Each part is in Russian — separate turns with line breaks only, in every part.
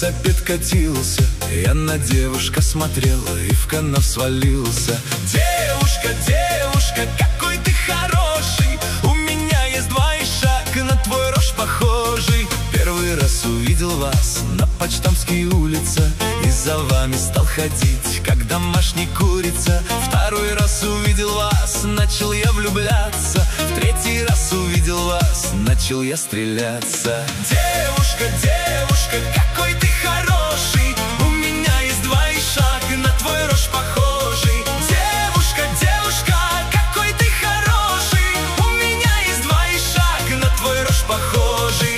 велосипед катился, я на девушку смотрел и в канав свалился. Девушка, девушка, какой ты хороший, у меня есть два ишака, на твой рожь похожий. Первый раз увидел вас на Почтамтской улице, и за вами стал ходить, как домашний курица. Второй раз увидел вас, начал я влюбляться. В третий раз увидел вас, начал я стреляться. Девушка, девушка, какой ты хороший, у меня есть два ишака, на твой рожь похожий. Девушка, девушка, какой ты хороший, у меня есть два ишака, на твой рожь похожий.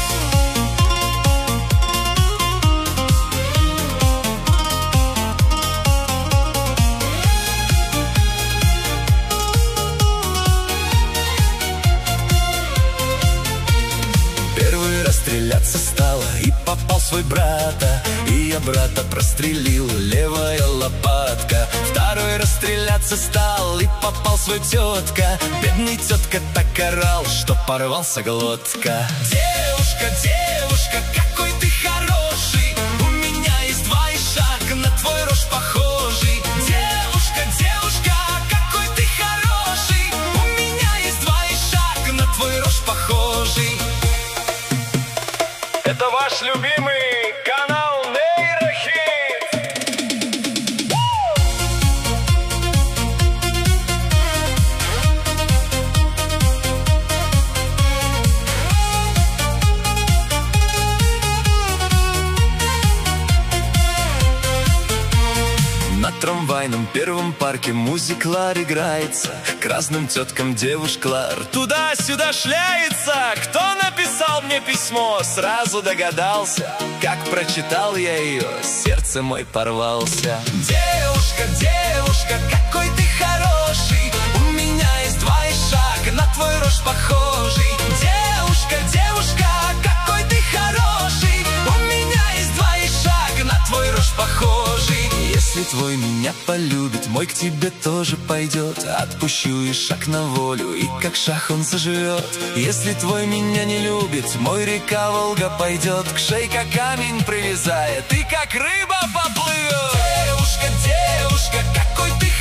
Стреляться стало, и попал свой брата, и я брата прострелил, левая лопатка. Второй раз стреляться стал, и попал свой тетка. Бедный тетка так орал, что порвался глотка. Девушка, девушка, какой ты хороший, у меня есть два ишака, на твой рожь похожий. Девушка, девушка, какой ты хороший, у меня есть два ишака, на твой рожь похожий. Это ваш любимый канал Нейрохит. На трамвайном первом парке музыклар играется, к разным теткам девушклар туда-сюда шляется. Кто написал мне письмо, сразу догадался, как прочитал я ее, сердце мой порвался. Девушка, девушка, какой ты хороший, у меня есть два ишака, на твой рожь похожий. Девушка, девушка, какой ты хороший, у меня есть два ишака, на твой рожь похожий. Если твой меня полюбит, мой к тебе тоже пойдет. Отпущу ишак на волю, и как шах он заживет. Если твой меня не любит, мой река Волга пойдет, к шейка камень привязает, и как рыба поплывет. Девушка, девушка, какой ты